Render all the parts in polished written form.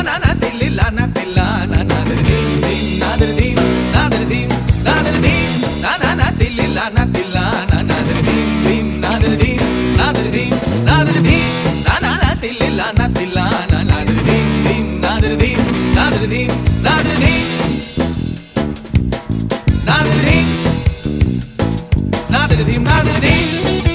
na na tilli la na tilla na na dir dim dim na dir dim na dir dim na dir dim na na na tilli la na tilla na na dir dim dim na dir dim na dir dim na dir dim na na na tilli la na tilla na na dir dim dim na dir dim na dir dim na dir dim na dir dim na dir dim na dir dim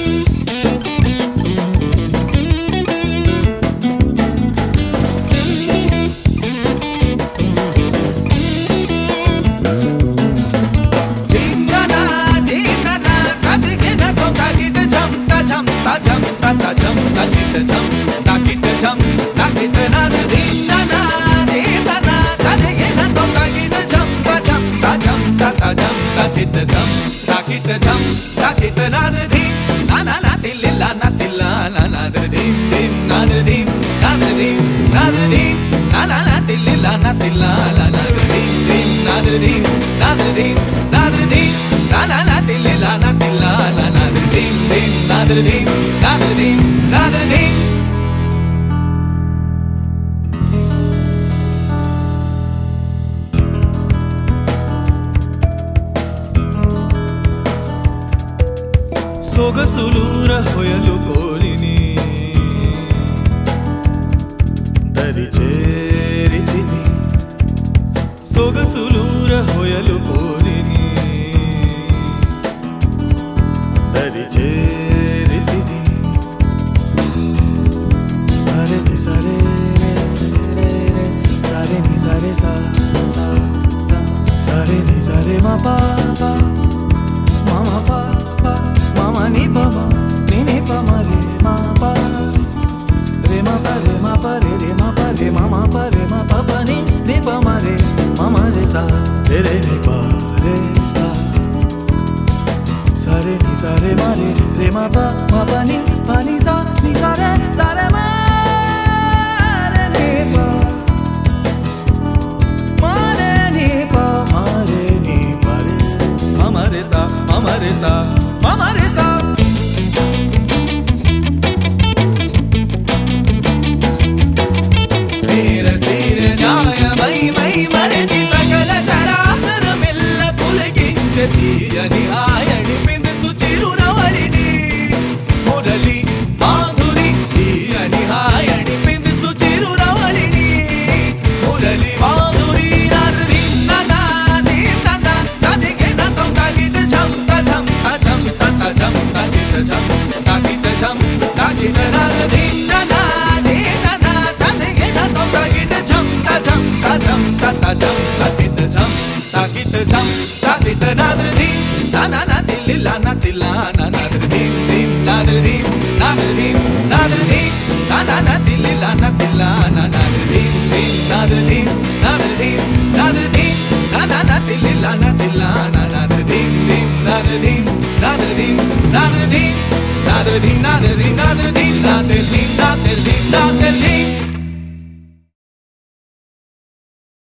ಸೊಗಸುಲೂರ ಹೊಯಲು ಕೋಲಿನಿ ದರಿಚೇರಿತಿನಿ ಸೊಗಸುಲೂರ ಹೊಯಲು ಕೋಲಿನಿ ದರಿಚೇರಿತಿನಿ ಸರೆ ನಿ ಸರೆ ರೆ ರೆ ಸರೆ ನಿ ಸರೆ ಸಾ ಸಾ ಸಾ ಸರೆ ನಿ ಸರೆ ಮ ಪಾ ಪಾ ಮ ಪಾ mama ni pa ma ni ni pa ma re ma pa re ma pa re ma pa re ma pa re ma ma pa re ma pa pa ni pa ma re re sa re ni pa re sa sa re ma re ma pa ni sa re ma re ni pa ma re ni pa ma re ni pa re ma re sa ma re sa తీయని ఆయని బిందు చిరునవళిని మురళి మాధురి తీయని ఆయని బిందు చిరునవళిని మురళి మాధురి నర్ది ననా ది ననా తజిగే నతం తగిట ఛం తఛం తఛం తఛం తజిట ఛం తగిట ఛం తగిట నర్ది ననా ది ననా తజిగే నతం తగిట ఛం తఛం తఛం తఛం తగిట ఛం తగిట ఛం తగిట నర్ది na na na tilli la na tilla na na dir dim dim na dir dim na dir dim na dir dim na na na tilli la na tilla na na dir dim dim na dir dim na dir dim na dir dim na na na tilli la na tilla na na dir dim dim na dir dim na dir dim na dir dim na dir dim na dir dim na dir dim na dir dim na dir dim na dir dim